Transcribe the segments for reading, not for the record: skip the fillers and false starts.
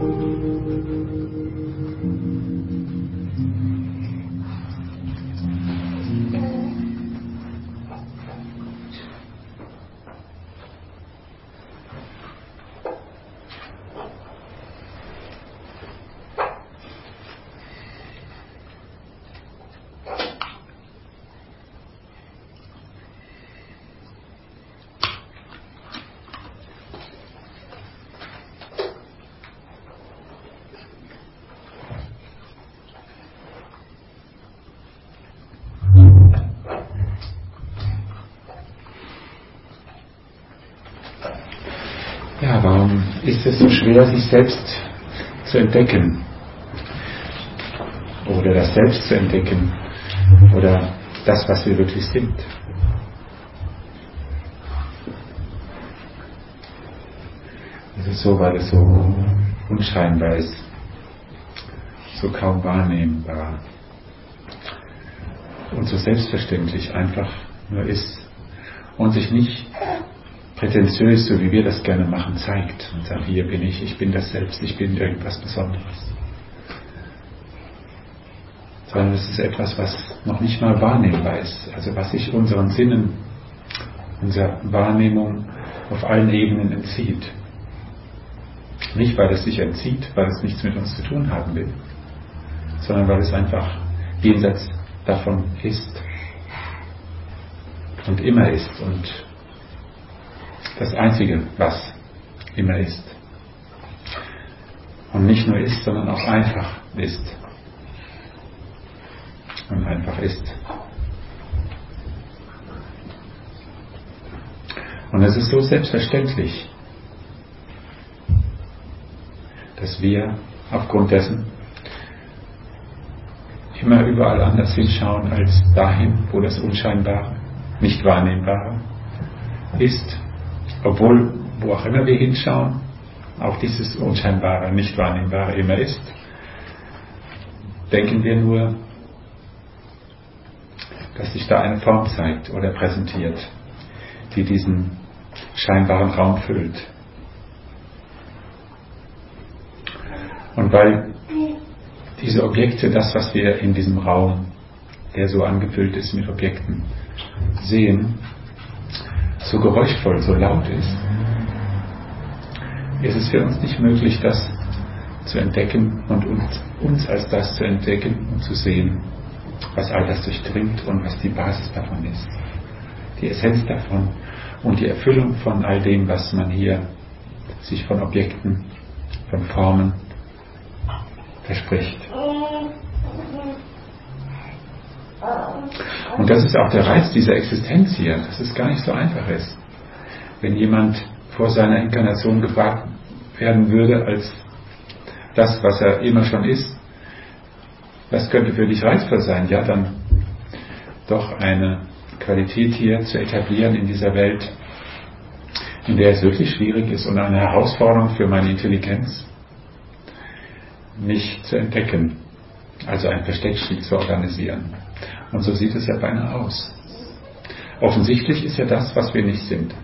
Ja, warum ist es so schwer, sich selbst zu entdecken? Oder das Selbst zu entdecken? Oder das, was wir wirklich sind? Es ist so, weil es so unscheinbar ist, so kaum wahrnehmbar und so selbstverständlich einfach nur ist und sich nicht prätentiös, so wie wir das gerne machen, zeigt und sagt, hier bin ich bin das Selbst, ich bin irgendwas Besonderes. Sondern es ist etwas, was noch nicht mal wahrnehmbar ist, also was sich unseren Sinnen, unserer Wahrnehmung auf allen Ebenen entzieht. Nicht, weil es sich entzieht, weil es nichts mit uns zu tun haben will, sondern weil es einfach jenseits davon ist und immer ist und das Einzige, was immer ist. Und nicht nur ist, sondern auch einfach ist. Und einfach ist. Und es ist so selbstverständlich, dass wir aufgrund dessen immer überall anders hinschauen als dahin, wo das Unscheinbare, nicht Wahrnehmbare ist. Obwohl, wo auch immer wir hinschauen, auch dieses Unscheinbare, nicht Wahrnehmbare immer ist, denken wir nur, dass sich da eine Form zeigt oder präsentiert, die diesen scheinbaren Raum füllt. Und weil diese Objekte, das, was wir in diesem Raum, der so angefüllt ist mit Objekten, sehen, so geräuschvoll, so laut ist es für uns nicht möglich, das zu entdecken und uns als das zu entdecken und zu sehen, was all das durchdringt und was die Basis davon ist, die Essenz davon und die Erfüllung von all dem, was man hier sich von Objekten, von Formen verspricht. Und das ist auch der Reiz dieser Existenz hier, dass es gar nicht so einfach ist. Wenn jemand vor seiner Inkarnation gefragt werden würde als das, was er immer schon ist, was könnte für dich reizvoll sein? Ja, dann doch eine Qualität hier zu etablieren in dieser Welt, in der es wirklich schwierig ist und eine Herausforderung für meine Intelligenz, mich zu entdecken, also ein Versteckspiel zu organisieren. Und so sieht es ja beinahe aus. Offensichtlich ist ja das, was wir nicht sind.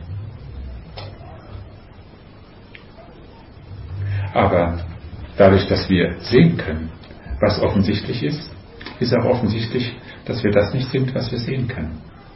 Aber dadurch, dass wir sehen können, was offensichtlich ist, ist auch offensichtlich, dass wir das nicht sind, was wir sehen können.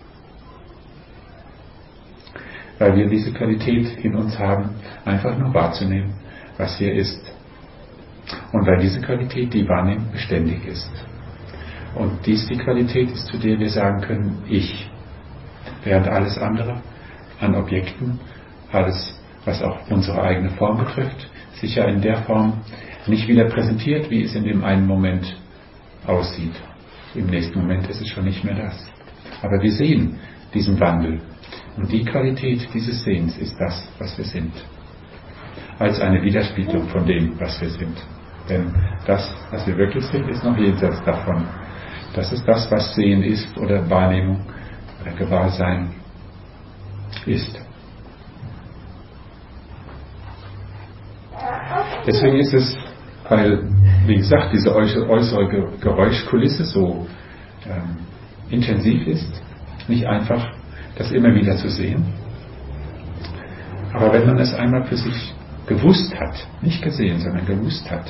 Weil wir diese Qualität in uns haben, einfach nur wahrzunehmen, was hier ist. Und weil diese Qualität, die Wahrnehmung, beständig ist. Und dies die Qualität ist, zu der wir sagen können, ich. Während alles andere an Objekten, alles, was auch unsere eigene Form betrifft, sich ja in der Form nicht wieder präsentiert, wie es in dem einen Moment aussieht. Im nächsten Moment ist es schon nicht mehr das. Aber wir sehen diesen Wandel. Und die Qualität dieses Sehens ist das, was wir sind. Als eine Widerspiegelung von dem, was wir sind. Denn das, was wir wirklich sind, ist noch jenseits davon. Das ist das, was Sehen ist oder Wahrnehmung oder Gewahrsein ist. Deswegen ist es, weil, wie gesagt, diese äußere Geräuschkulisse so intensiv ist, nicht einfach, das immer wieder zu sehen. Aber wenn man es einmal für sich gewusst hat, nicht gesehen, sondern gewusst hat,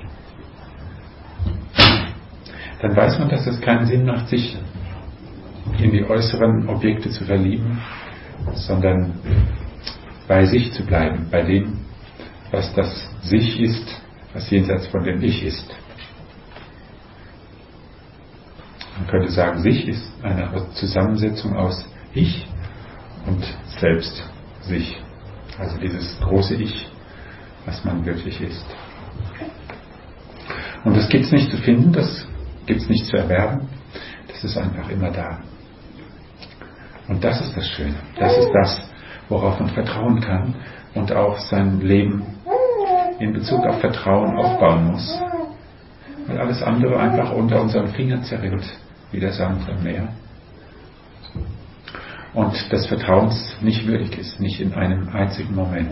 dann weiß man, dass es keinen Sinn macht, sich in die äußeren Objekte zu verlieben, sondern bei sich zu bleiben, bei dem, was das Sich ist, was jenseits von dem Ich ist. Man könnte sagen, Sich ist eine Zusammensetzung aus Ich und Selbst Sich. Also dieses große Ich, was man wirklich ist. Und das gibt es nicht zu finden, das gibt es nicht zu erwerben, das ist einfach immer da. Und das ist das Schöne. Das ist das, worauf man vertrauen kann und auch sein Leben in Bezug auf Vertrauen aufbauen muss. Weil alles andere einfach unter unseren Fingern zerrinnt, wie der Sand am Meer. Und des Vertrauens nicht würdig ist, nicht in einem einzigen Moment.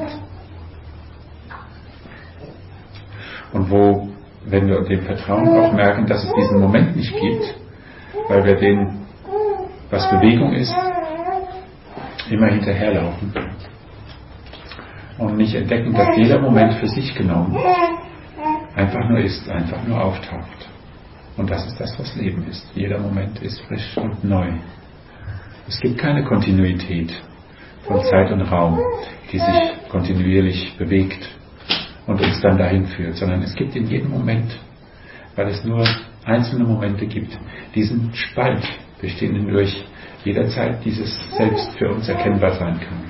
Und wo, wenn wir dem Vertrauen auch merken, dass es diesen Moment nicht gibt, weil wir den, was Bewegung ist, immer hinterherlaufen und nicht entdecken, dass jeder Moment für sich genommen einfach nur ist, einfach nur auftaucht. Und das ist das, was Leben ist. Jeder Moment ist frisch und neu. Es gibt keine Kontinuität von Zeit und Raum, die sich kontinuierlich bewegt und uns dann dahin führt, sondern es gibt in jedem Moment, weil es nur einzelne Momente gibt, diesen Spalt, durch den hindurch jederzeit dieses Selbst für uns erkennbar sein kann.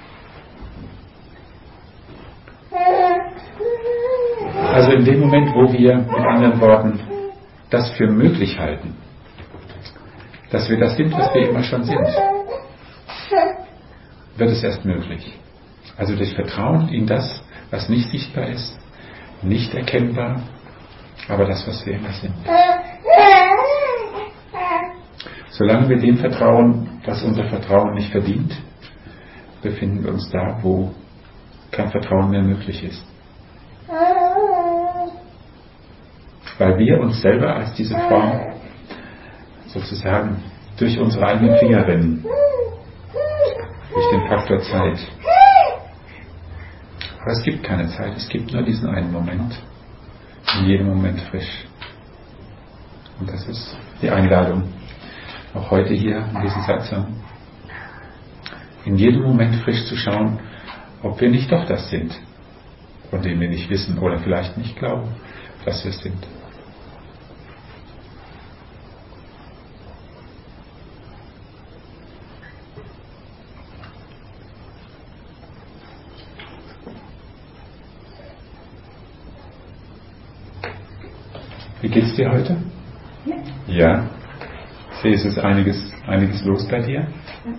Also in dem Moment, wo wir mit anderen Worten das für möglich halten, dass wir das sind, was wir immer schon sind, wird es erst möglich. Also durch Vertrauen in das, was nicht sichtbar ist, nicht erkennbar, aber das, was wir immer sind. Solange wir dem vertrauen, was unser Vertrauen nicht verdient, befinden wir uns da, wo kein Vertrauen mehr möglich ist. Weil wir uns selber als diese Form sozusagen durch unsere eigenen Finger rennen, durch den Faktor Zeit. Aber es gibt keine Zeit, es gibt nur diesen einen Moment, in jedem Moment frisch. Und das ist die Einladung, auch heute hier in diesem Satsang, in jedem Moment frisch zu schauen, ob wir nicht doch das sind, von dem wir nicht wissen oder vielleicht nicht glauben, dass wir es sind. Wie geht's dir heute? Ja. Ich sehe, es ist einiges los bei dir.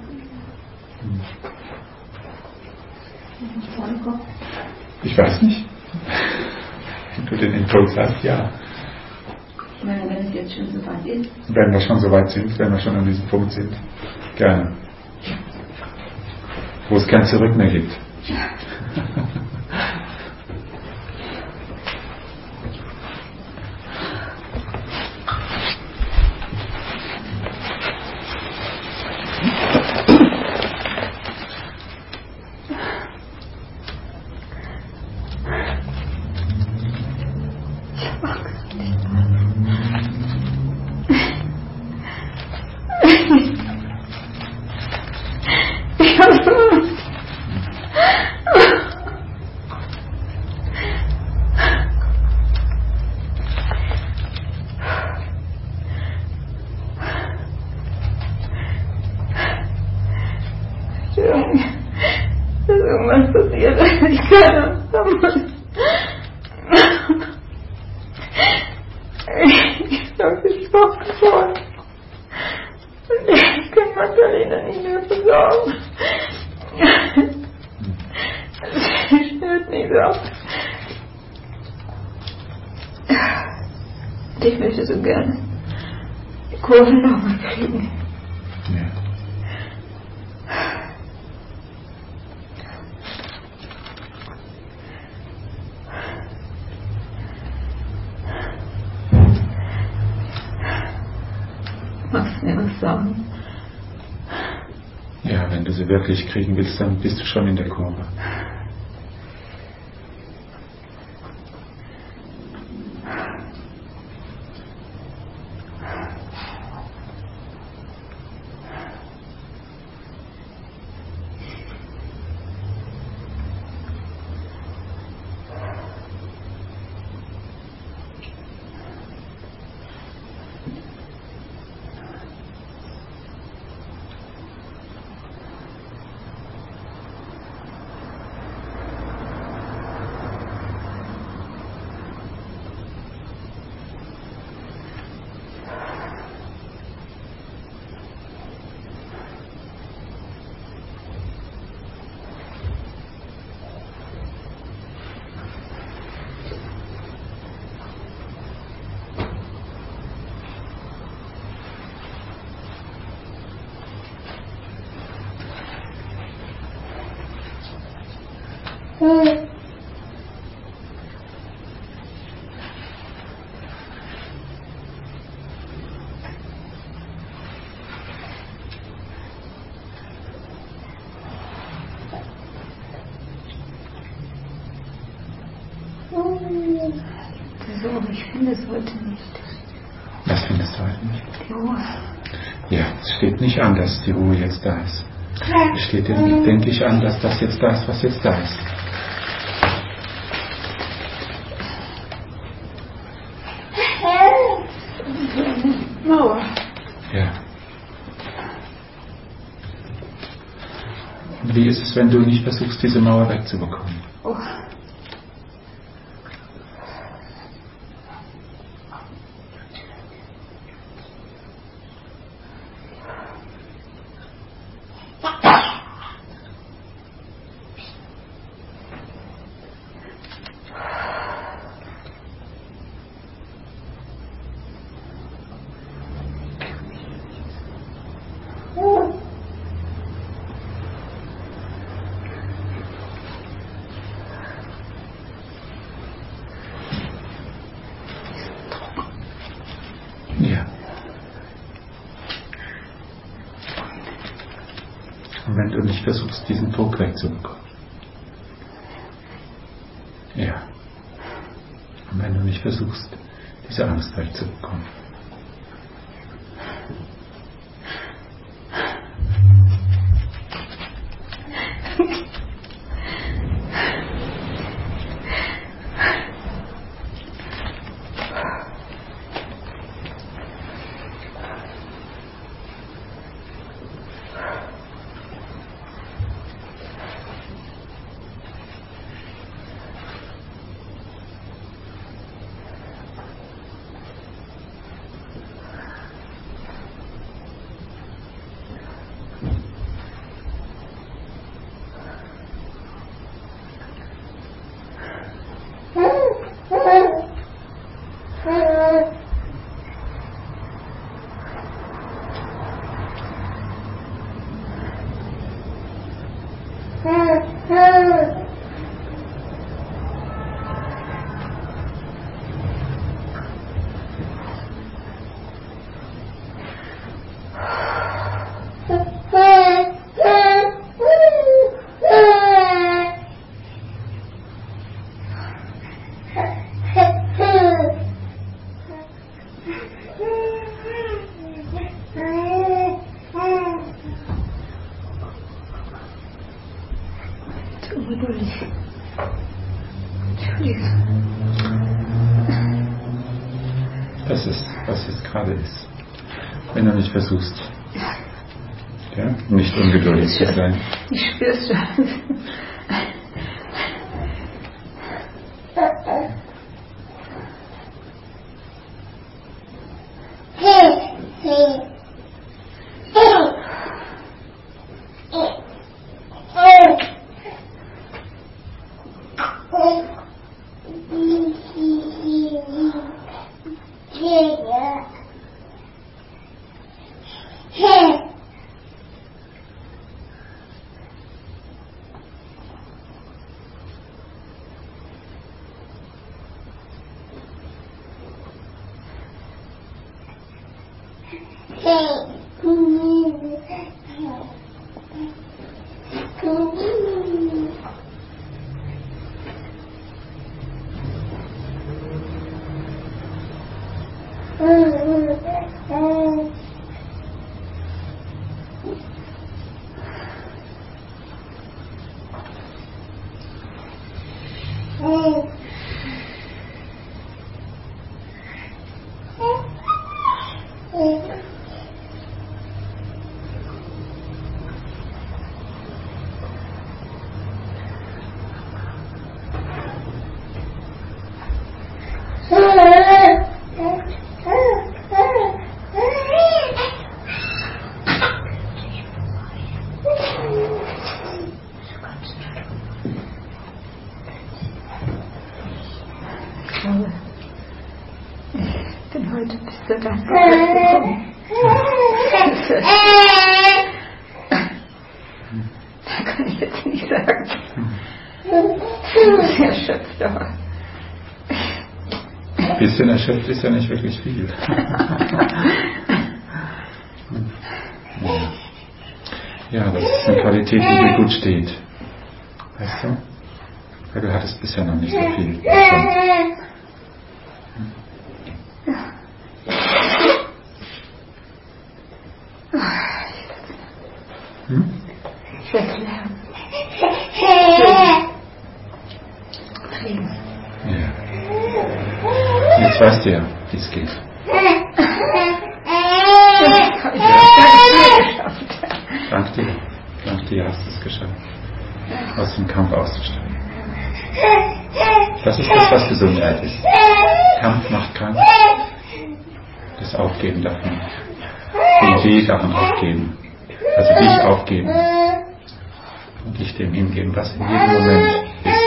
Ich weiß nicht. Wenn du den Impuls hast, ja. Wenn es jetzt schon so weit ist. Wenn wir schon so weit sind, wenn wir schon an diesem Punkt sind. Gerne. Wo es kein Zurück mehr gibt. Irgendwas passiert, ich kann ich habe gesprochen vor. Ich kann Magdalena nicht mehr versorgen. Sie stört nicht auf. Ich möchte so gerne die Kurven nochmal kriegen. Ja. Magst du mir was sagen? Ja, wenn du sie wirklich kriegen willst, dann bist du schon in der Kurve. So, ich finde es heute nicht. Was findest du heute nicht? Die Ruhe. Ja, es steht nicht an, dass die Ruhe jetzt da ist. Es steht, denke ich, an, dass das jetzt da ist, was jetzt da ist. Mauer. Ja. Und wie ist es, wenn du nicht versuchst, diese Mauer wegzubekommen? Oh. Ja. Und wenn du nicht versuchst, diesen Druck wegzubekommen. Ja. Und wenn du nicht versuchst, diese Angst wegzubekommen. Das ist, was jetzt gerade ist. Wenn du nicht versuchst, ja, nicht ungeduldig zu sein. Ich spür's schon. Ich bin heute ein bisschen dankbar gekommen. Da kann ich jetzt nicht sagen. bisschen erschöpft, aber... Ein bisschen erschöpft ist ja nicht wirklich viel. Ja, das ist eine Qualität, die dir gut steht. Weißt du? Weil du hattest bisher noch nicht so viel davon. Ich werde lernen. Ja. Jetzt weißt du ja, wie es geht. Dank dir hast du es geschafft, aus dem Kampf auszusteigen. Das ist das, was Gesundheit ist. Kampf macht krank. Das Aufgeben davon. Die Idee davon aufgeben. Also dich aufgeben. Und dich dem hingeben, was in jedem Moment ist.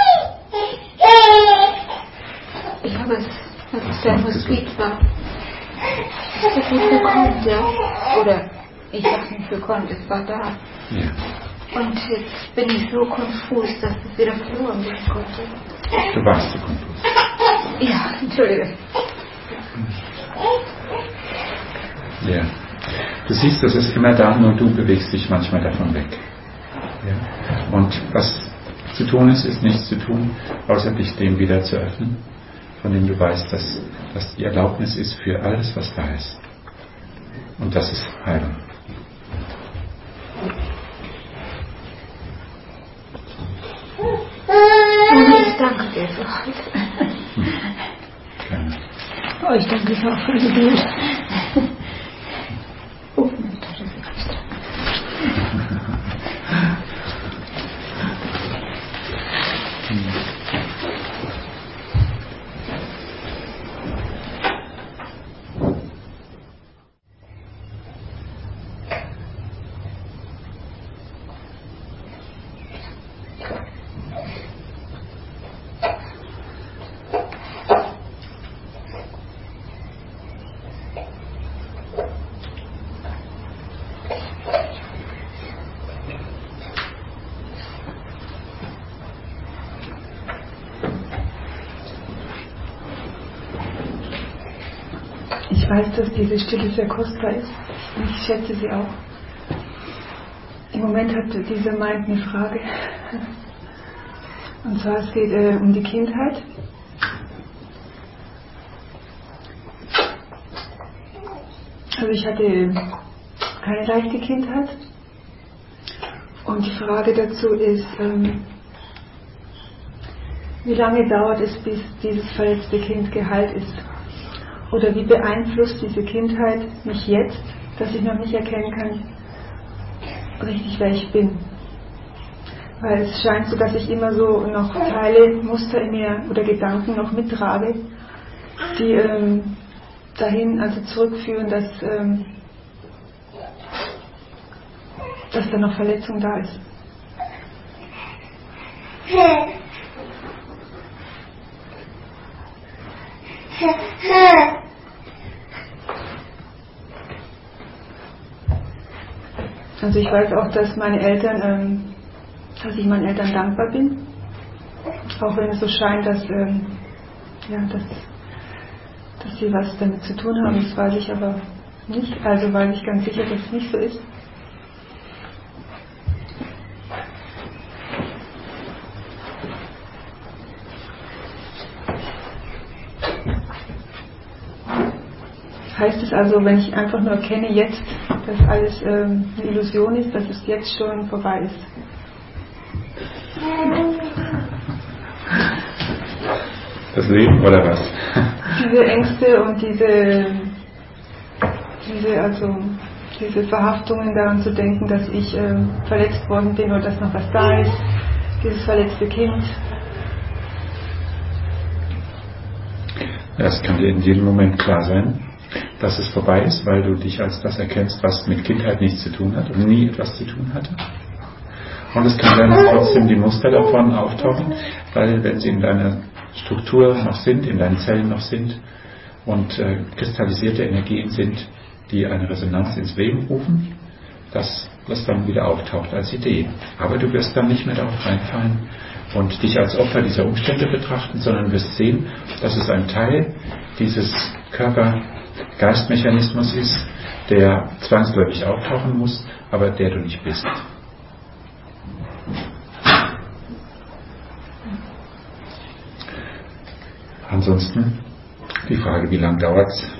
Ich habe es, als es der Hospiz war, das nicht bekommen, ja. Oder ich habe es nicht bekommen, es war da. Ja. Und jetzt bin ich so konfus, dass es wieder verloren gehen konnte. Du warst so konfus. Ja, Entschuldige. Ja. Du siehst, es ist immer da, nur du bewegst dich manchmal davon weg. Ja. Und was zu tun ist, ist nichts zu tun, außer dich dem wieder zu öffnen, von dem du weißt, dass das die Erlaubnis ist für alles, was da ist. Und das ist Heilung. Ich danke dir für heute. Gerne. Oh, ich danke dir auch für die Geduld. Oh, mein Gott, das ist Ich weiß, dass diese Stille sehr kostbar ist und ich schätze sie auch. Im Moment hat diese Mind eine Frage. Und zwar es geht um die Kindheit. Also ich hatte keine leichte Kindheit. Und die Frage dazu ist, wie lange dauert es, bis dieses verletzte Kind geheilt ist? Oder wie beeinflusst diese Kindheit mich jetzt, dass ich noch nicht erkennen kann, richtig wer ich bin? Weil es scheint so, dass ich immer so noch Teile, Muster in mir oder Gedanken noch mittrage, die dahin also zurückführen, dass da noch Verletzung da ist. Also ich weiß auch, dass meine Eltern, dass ich meinen Eltern dankbar bin, auch wenn es so scheint, dass sie was damit zu tun haben, das weiß ich aber nicht, also weiß ich ganz sicher, dass es nicht so ist. Heißt es also, wenn ich einfach nur erkenne jetzt, dass alles eine Illusion ist, dass es jetzt schon vorbei ist? Das Leben oder was? Diese Ängste und diese Verhaftungen daran zu denken, dass ich verletzt worden bin oder dass noch was da ist, dieses verletzte Kind. Ja, es kann dir in jedem Moment klar sein, dass es vorbei ist, weil du dich als das erkennst, was mit Kindheit nichts zu tun hat und nie etwas zu tun hatte. Und es kann sein, dass trotzdem die Muster davon auftauchen, weil wenn sie in deiner Struktur noch sind, in deinen Zellen noch sind und kristallisierte Energien sind, die eine Resonanz ins Leben rufen, dass das dann wieder auftaucht als Idee. Aber du wirst dann nicht mehr darauf reinfallen und dich als Opfer dieser Umstände betrachten, sondern wirst sehen, dass es ein Teil dieses Körper-Geist-Mechanismus ist, der zwangsläufig auftauchen muss, aber der du nicht bist. Ansonsten die Frage, wie lange dauert es?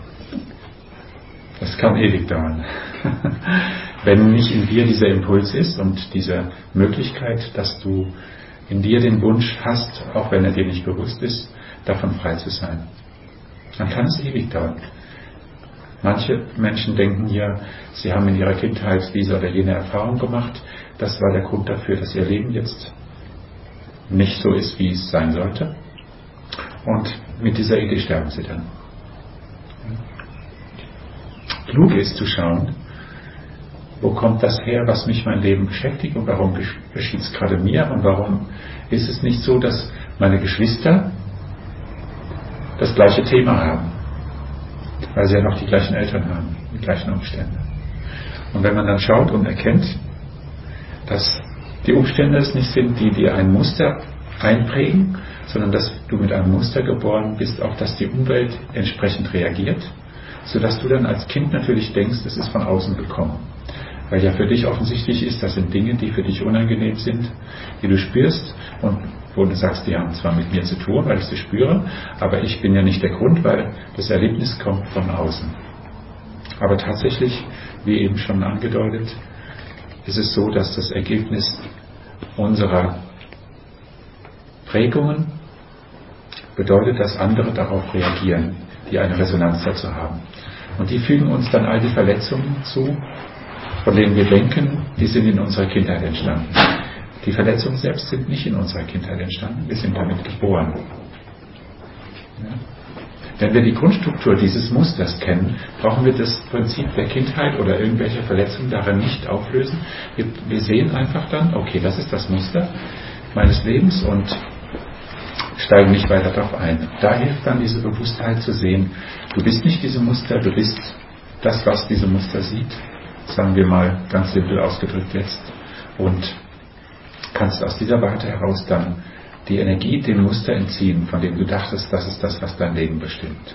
Das kann ewig dauern. Wenn nicht in dir dieser Impuls ist und diese Möglichkeit, dass du in dir den Wunsch hast, auch wenn er dir nicht bewusst ist, davon frei zu sein, dann kann es ewig dauern. Manche Menschen denken ja, sie haben in ihrer Kindheit diese oder jene Erfahrung gemacht. Das war der Grund dafür, dass ihr Leben jetzt nicht so ist, wie es sein sollte. Und mit dieser Idee sterben sie dann. Klug ist zu schauen, wo kommt das her, was mich mein Leben beschäftigt und warum geschieht es gerade mir und warum ist es nicht so, dass meine Geschwister das gleiche Thema haben, weil sie ja noch die gleichen Eltern haben, die gleichen Umstände. Und wenn man dann schaut und erkennt, dass die Umstände es nicht sind, die dir ein Muster einprägen, sondern dass du mit einem Muster geboren bist, auf das die Umwelt entsprechend reagiert, sodass du dann als Kind natürlich denkst, es ist von außen gekommen. Weil ja für dich offensichtlich ist, das sind Dinge, die für dich unangenehm sind, die du spürst und wo du sagst, die haben zwar mit mir zu tun, weil ich sie spüre, aber ich bin ja nicht der Grund, weil das Erlebnis kommt von außen. Aber tatsächlich, wie eben schon angedeutet, ist es so, dass das Ergebnis unserer Prägungen bedeutet, dass andere darauf reagieren, die eine Resonanz dazu haben. Und die fügen uns dann all die Verletzungen zu, von denen wir denken, die sind in unserer Kindheit entstanden. Die Verletzungen selbst sind nicht in unserer Kindheit entstanden, wir sind damit geboren. Ja? Wenn wir die Grundstruktur dieses Musters kennen, brauchen wir das Prinzip der Kindheit oder irgendwelche Verletzungen darin nicht auflösen. Wir sehen einfach dann, okay, das ist das Muster meines Lebens und steigen nicht weiter darauf ein. Da hilft dann diese Bewusstheit zu sehen, du bist nicht diese Muster, du bist das, was diese Muster sieht, sagen wir mal ganz simpel ausgedrückt jetzt, und kannst aus dieser Warte heraus dann die Energie dem Muster entziehen, von dem du dachtest, das ist das, was dein Leben bestimmt.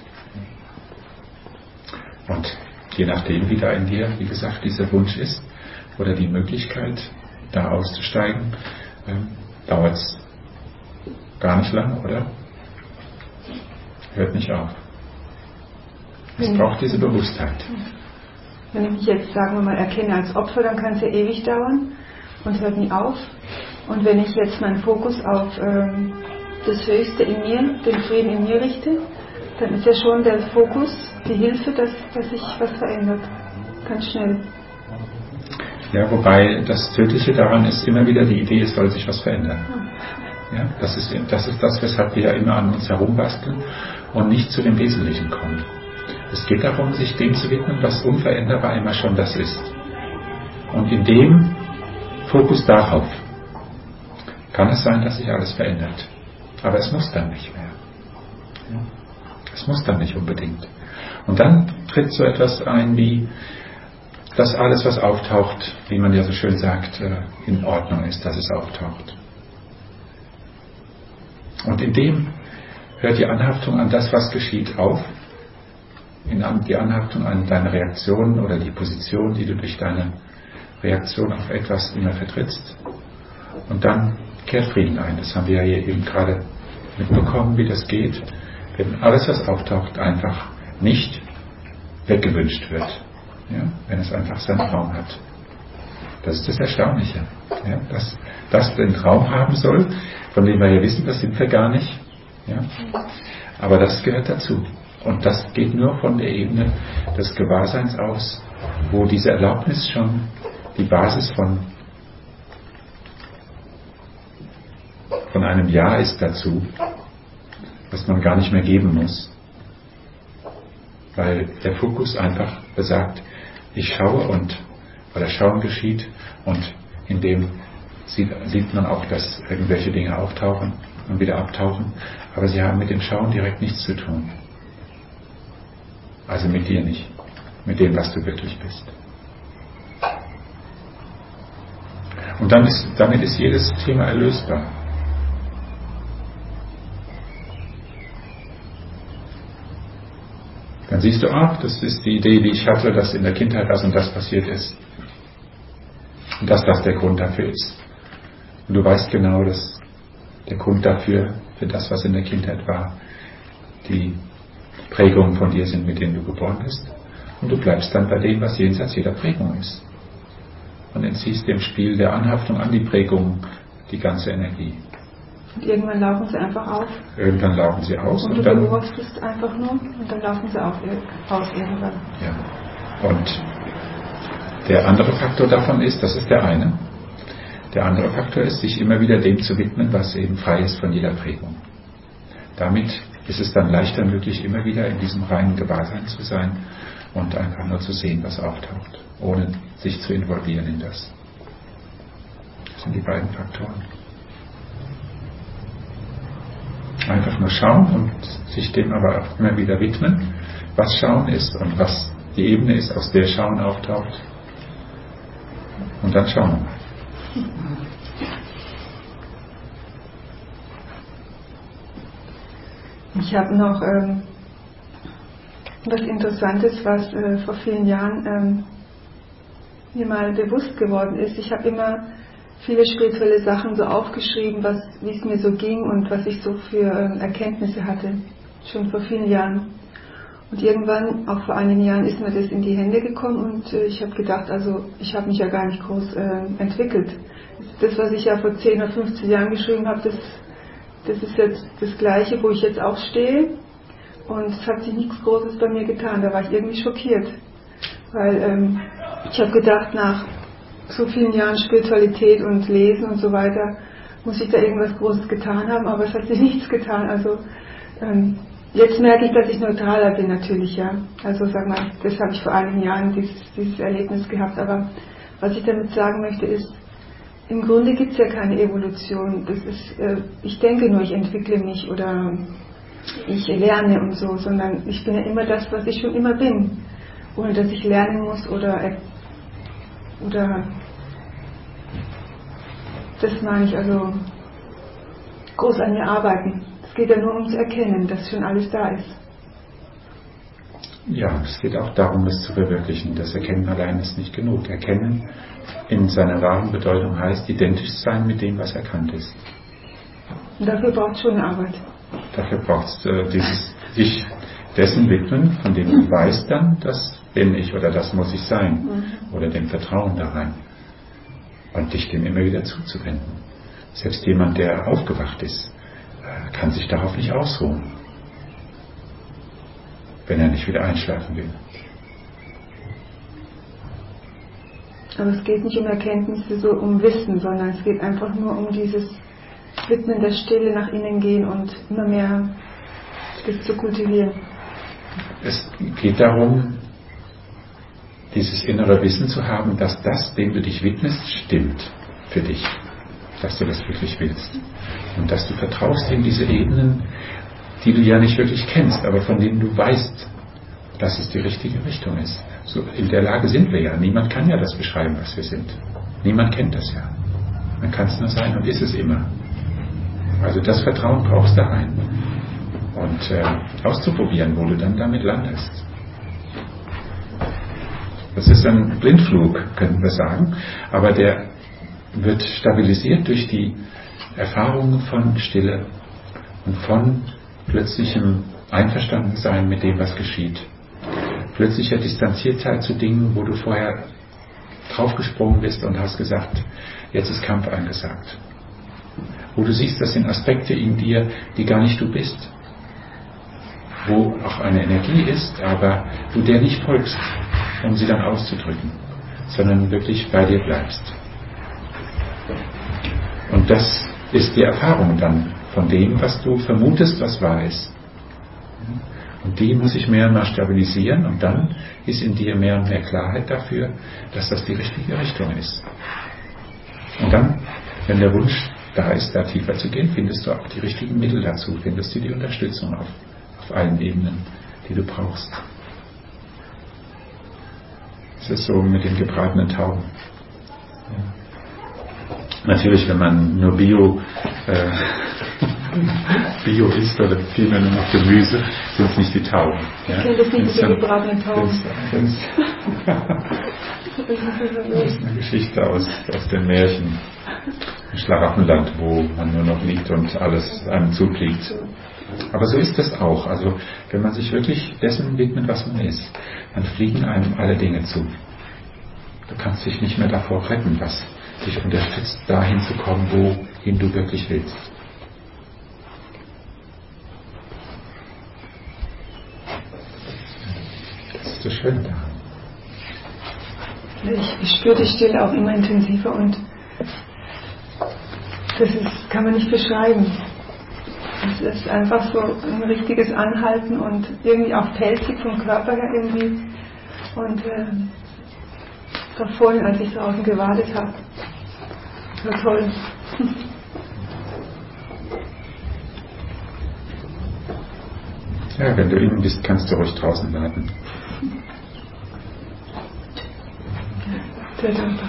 Und je nachdem, wie da in dir, wie gesagt, dieser Wunsch ist oder die Möglichkeit, da auszusteigen, dauert es gar nicht lang, oder? Hört nicht auf. Es braucht diese Bewusstheit. Wenn ich mich jetzt, sagen wir mal, erkenne als Opfer, dann kann es ja ewig dauern und hört nie auf. Und wenn ich jetzt meinen Fokus auf das Höchste in mir, den Frieden in mir richte, dann ist ja schon der Fokus die Hilfe, dass sich was verändert. Ganz schnell. Ja, wobei das Tödliche daran ist immer wieder die Idee, es soll sich was verändern. Ja, das ist das, weshalb wir ja immer an uns herumbasteln und nicht zu dem Wesentlichen kommen. Es geht darum, sich dem zu widmen, was unveränderbar immer schon das ist. Und in dem Fokus darauf kann es sein, dass sich alles verändert. Aber es muss dann nicht mehr. Es muss dann nicht unbedingt. Und dann tritt so etwas ein wie, dass alles, was auftaucht, wie man ja so schön sagt, in Ordnung ist, dass es auftaucht. Und in dem hört die Anhaftung an das, was geschieht, auf. Die Anhaftung an deine Reaktionen oder die Position, die du durch deine Reaktion auf etwas immer vertrittst. Und dann kehrt Frieden ein. Das haben wir ja hier eben gerade mitbekommen, wie das geht, wenn alles, was auftaucht, einfach nicht weggewünscht wird. Ja? Wenn es einfach seinen Raum hat. Das ist das Erstaunliche. Ja? Dass das den Raum haben soll, von dem wir ja wissen, das sind wir gar nicht. Ja? Aber das gehört dazu. Und das geht nur von der Ebene des Gewahrseins aus, wo diese Erlaubnis schon die Basis von einem Ja ist dazu, was man gar nicht mehr geben muss. Weil der Fokus einfach besagt, ich schaue oder Schauen geschieht und in dem sieht man auch, dass irgendwelche Dinge auftauchen und wieder abtauchen, aber sie haben mit dem Schauen direkt nichts zu tun. Also mit dir nicht, mit dem, was du wirklich bist. Und damit ist jedes Thema erlösbar. Dann siehst du, das ist die Idee, die ich hatte, dass in der Kindheit das und das passiert ist. Und dass das der Grund dafür ist. Und du weißt genau, dass der Grund dafür, für das, was in der Kindheit war, die Prägungen von dir sind, mit denen du geboren bist. Und du bleibst dann bei dem, was jenseits jeder Prägung ist. Und entziehst dem Spiel der Anhaftung an die Prägung die ganze Energie. Und irgendwann laufen sie einfach auf. Irgendwann laufen sie aus. Und du beobachtest einfach nur und dann laufen sie aus irgendwann. Ja. Und der andere Faktor davon ist, das ist der eine. Der andere Faktor ist, sich immer wieder dem zu widmen, was eben frei ist von jeder Prägung. Damit ist es dann leichter möglich, immer wieder in diesem reinen Gewahrsein zu sein und einfach nur zu sehen, was auftaucht, ohne sich zu involvieren in das. Das sind die beiden Faktoren. Einfach nur schauen und sich dem aber auch immer wieder widmen, was Schauen ist und was die Ebene ist, aus der Schauen auftaucht. Und dann schauen wir mal. Ich habe noch was Interessantes, was vor vielen Jahren mir mal bewusst geworden ist. Ich habe immer viele spirituelle Sachen so aufgeschrieben, wie es mir so ging und was ich so für Erkenntnisse hatte, schon vor vielen Jahren. Und irgendwann, auch vor einigen Jahren, ist mir das in die Hände gekommen und ich habe gedacht, also ich habe mich ja gar nicht groß entwickelt. Das, was ich ja vor 10 oder 15 Jahren geschrieben habe, das ist jetzt das Gleiche, wo ich jetzt auch stehe. Und es hat sich nichts Großes bei mir getan. Da war ich irgendwie schockiert. Weil ich habe gedacht, nach so vielen Jahren Spiritualität und Lesen und so weiter, muss ich da irgendwas Großes getan haben, aber es hat sich nichts getan. Also jetzt merke ich, dass ich neutraler bin natürlich, ja. Also sag mal, das habe ich vor einigen Jahren dieses Erlebnis gehabt. Aber was ich damit sagen möchte ist, im Grunde gibt es ja keine Evolution. Das ist, ich denke nur, ich entwickle mich oder ich lerne und so, sondern ich bin ja immer das, was ich schon immer bin, ohne dass ich lernen muss oder das meine ich, also groß an mir arbeiten. Es geht ja nur ums Erkennen, dass schon alles da ist. Ja, es geht auch darum, es zu verwirklichen. Das Erkennen allein ist nicht genug. Erkennen in seiner wahren Bedeutung heißt, identisch sein mit dem, was erkannt ist. Und dafür braucht es schon eine Arbeit. Dafür braucht es sich dessen widmen, von dem du weißt dann, das bin ich oder das muss ich sein. Oder dem Vertrauen da rein. Und dich dem immer wieder zuzuwenden. Selbst jemand, der aufgewacht ist, kann sich darauf nicht ausruhen, wenn er nicht wieder einschlafen will. Aber es geht nicht um Erkenntnisse, so um Wissen, sondern es geht einfach nur um dieses Widmen der Stille, nach innen gehen und immer mehr das zu kultivieren. Es geht darum, dieses innere Wissen zu haben, dass das, dem du dich widmest, stimmt für dich. Dass du das wirklich willst. Und dass du vertraust in diese Ebenen, die du ja nicht wirklich kennst, aber von denen du weißt, dass es die richtige Richtung ist. So in der Lage sind wir ja. Niemand kann ja das beschreiben, was wir sind. Niemand kennt das ja. Man kann es nur sein und ist es immer. Also das Vertrauen brauchst du rein. Und auszuprobieren, wo du dann damit landest. Das ist ein Blindflug, könnten wir sagen. Aber der wird stabilisiert durch die Erfahrungen von Stille und von plötzlichem Einverstandensein mit dem, was geschieht. Plötzlicher Distanziertheit zu Dingen, wo du vorher draufgesprungen bist und hast gesagt, jetzt ist Kampf angesagt. Wo du siehst, das sind Aspekte in dir, die gar nicht du bist. Wo auch eine Energie ist, aber du der nicht folgst, um sie dann auszudrücken, sondern wirklich bei dir bleibst. Und das ist die Erfahrung dann von dem, was du vermutest, was wahr ist. Und die muss sich mehr und mehr stabilisieren und dann ist in dir mehr und mehr Klarheit dafür, dass das die richtige Richtung ist. Und dann, wenn der Wunsch da ist, da tiefer zu gehen, findest du auch die richtigen Mittel dazu, findest du die Unterstützung auf allen Ebenen, die du brauchst. Es ist so mit den gebratenen Tauben. Ja. Natürlich, wenn man nur Bio isst oder vielmehr nur noch Gemüse, sind es nicht die Tauben. Ich kenne das nicht mit den gebratenen Tauben. Das ist eine Geschichte aus den Märchen im Schlaraffenland, wo man nur noch liegt und alles einem zufliegt. Aber so ist das auch. Also wenn man sich wirklich dessen widmet, was man ist, dann fliegen einem alle Dinge zu. Du kannst dich nicht mehr davor retten, was dich unterstützt, dahin zu kommen, wohin du wirklich willst. Das ist das Schöne daran. Ich spüre die Stille auch immer intensiver und kann man nicht beschreiben. Es ist einfach so ein richtiges Anhalten und irgendwie auch pelzig vom Körper her irgendwie. Und doch vorhin, als ich draußen gewartet habe, war toll. Ja, wenn du innen bist, kannst du ruhig draußen warten. Sehr dankbar.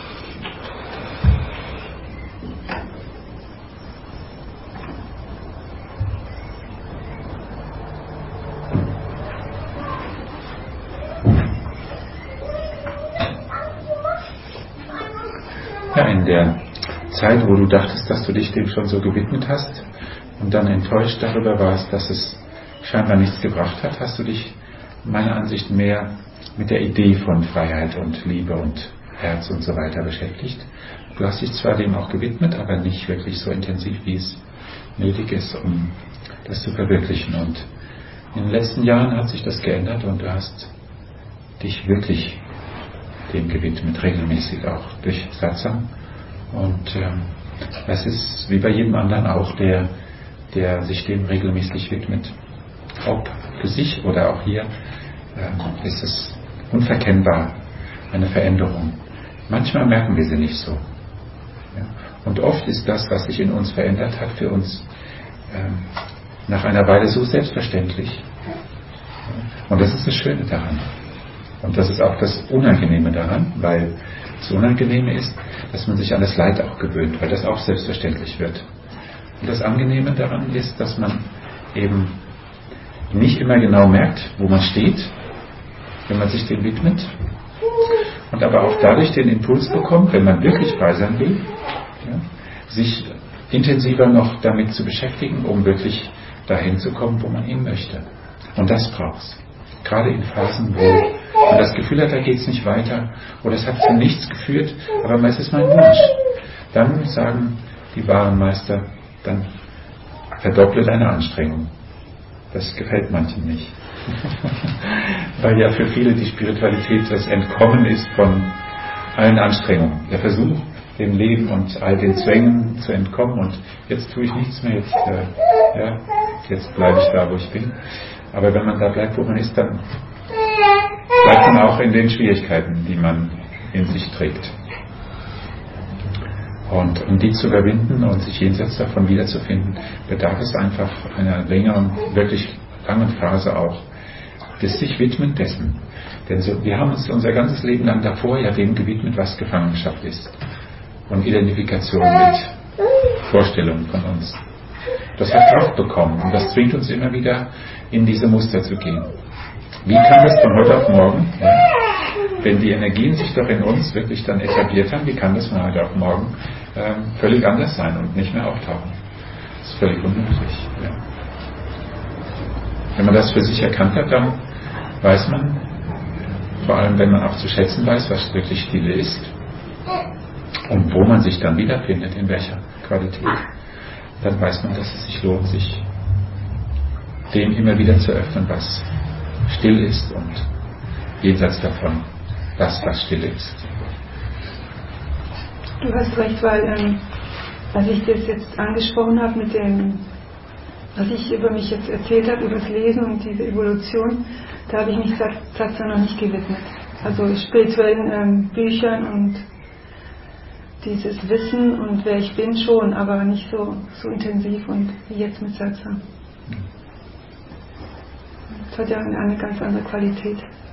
Ja, in der Zeit, wo du dachtest, dass du dich dem schon so gewidmet hast und dann enttäuscht darüber warst, dass es scheinbar nichts gebracht hat, hast du dich meiner Ansicht mehr mit der Idee von Freiheit und Liebe und Herz und so weiter beschäftigt. Du hast dich zwar dem auch gewidmet, aber nicht wirklich so intensiv, wie es nötig ist, um das zu verwirklichen. Und in den letzten Jahren hat sich das geändert und du hast dich wirklich dem gewidmet, regelmäßig auch durch Satsang. Und das ist wie bei jedem anderen auch, der sich dem regelmäßig widmet. Ob für sich oder auch hier ist es unverkennbar eine Veränderung. Manchmal merken wir sie nicht so. Ja? Und oft ist das, was sich in uns verändert hat, für uns nach einer Weile so selbstverständlich. Und das ist das Schöne daran. Und das ist auch das Unangenehme daran, weil das Unangenehme ist, dass man sich an das Leid auch gewöhnt, weil das auch selbstverständlich wird. Und das Angenehme daran ist, dass man eben nicht immer genau merkt, wo man steht, wenn man sich dem widmet, und aber auch dadurch den Impuls bekommt, wenn man wirklich frei sein will, ja, sich intensiver noch damit zu beschäftigen, um wirklich dahin zu kommen, wo man hin möchte. Und das braucht's. Gerade in Phasen, wo man das Gefühl hat, da geht's nicht weiter oder es hat zu nichts geführt, aber es ist mein Wunsch. Dann sagen die wahren Meister, dann verdopple deine Anstrengung. Das gefällt manchen nicht. Weil ja für viele die Spiritualität das Entkommen ist von allen Anstrengungen. Der Versuch, dem Leben und all den Zwängen zu entkommen und jetzt tue ich nichts mehr, jetzt bleibe ich da, wo ich bin. Aber wenn man da bleibt, wo man ist, dann bleibt man auch in den Schwierigkeiten, die man in sich trägt. Und um die zu überwinden und sich jenseits davon wiederzufinden, bedarf es einfach einer längeren, wirklich langen Phase auch des sich widmen dessen. Denn wir haben uns unser ganzes Leben lang davor ja dem gewidmet, was Gefangenschaft ist. Und Identifikation mit Vorstellungen von uns. Das hat Kraft bekommen und das zwingt uns immer wieder in diese Muster zu gehen. Wie kann das von heute auf morgen, wenn die Energien sich doch in uns wirklich dann etabliert haben, wie kann das von heute auf morgen völlig anders sein und nicht mehr auftauchen? Das ist völlig unmöglich. Ja. Wenn man das für sich erkannt hat, dann weiß man, vor allem wenn man auch zu schätzen weiß, was wirklich Stille ist und wo man sich dann wiederfindet, in welcher Qualität, dann weiß man, dass es sich lohnt, sich dem immer wieder zu öffnen, was still ist und jenseits davon das, was still ist. Du hast recht, weil als ich das jetzt angesprochen habe mit dem, was ich über mich jetzt erzählt habe, über das Lesen und diese Evolution, da habe ich mich Satsang noch nicht gewidmet. Also spirituellen Büchern und dieses Wissen und wer ich bin schon, aber nicht so intensiv und wie jetzt mit Satsang. Das hat ja eine ganz andere Qualität.